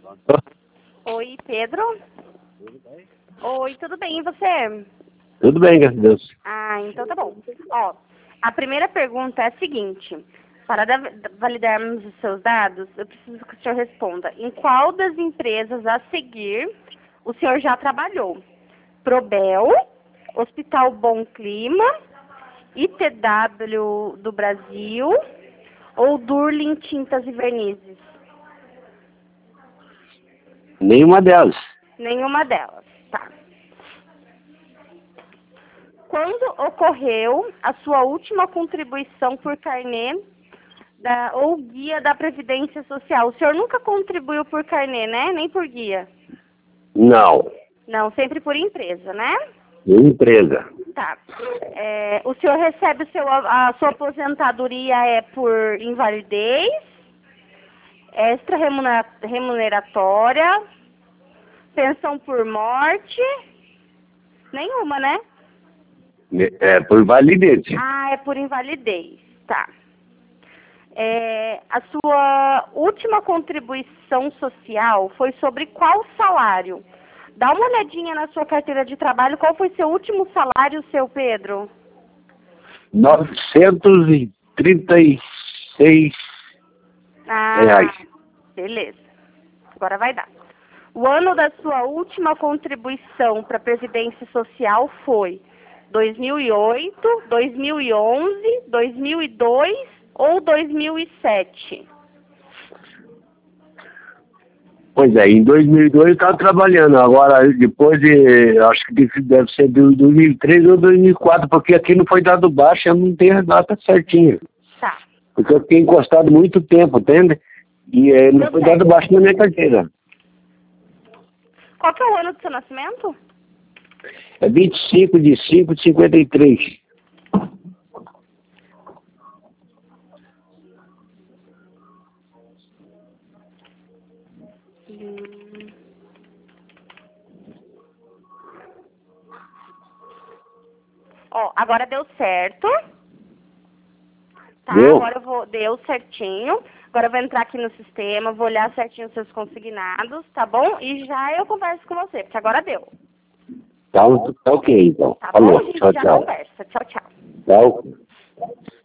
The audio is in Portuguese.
Oi, Pedro? Oi, tudo bem, e você? Tudo bem, graças a Deus. Ah, então tá bom. Ó, a primeira pergunta é a seguinte. Para validarmos os seus dados, eu preciso que o senhor responda. Em qual das empresas a seguir o senhor já trabalhou? Probel, Hospital Bom Clima, ITW do Brasil ou Durlin Tintas e Vernizes? Nenhuma delas. Nenhuma delas, tá. Quando ocorreu a sua última contribuição por carnê ou guia da Previdência Social? O senhor nunca contribuiu por carnê, né? Nem por guia? Não. Não, sempre por empresa, né? Empresa. Tá. O senhor recebe a sua aposentadoria por invalidez, extra remuneratória, pensão por morte? Nenhuma, né? É por validez. Ah, é por invalidez. Tá. A sua última contribuição social foi sobre qual salário? Dá uma olhadinha na sua carteira de trabalho. Qual foi seu último salário, seu Pedro? 936 reais. Beleza. Agora vai dar. O ano da sua última contribuição para a Previdência Social foi 2008, 2011, 2002 ou 2007? Pois é, em 2002 eu estava trabalhando. Agora, depois de, acho que deve ser de 2003 ou 2004, porque aqui não foi dado baixa, eu não tenho a data certinha. Tá. Porque eu fiquei encostado muito tempo, entende? E não foi dado baixa na minha carteira. Qual que é o ano do seu nascimento? É 25 de 5 de 53. Ó, agora deu certo. Tá, Deu? agora deu certinho. Agora eu vou entrar aqui no sistema, vou olhar certinho os seus consignados, tá bom? E já eu converso com você, porque agora deu. Tá ok, então. Tá Falou. bom? A gente Tchau, já tchau. conversa. Tchau, tchau. Tchau.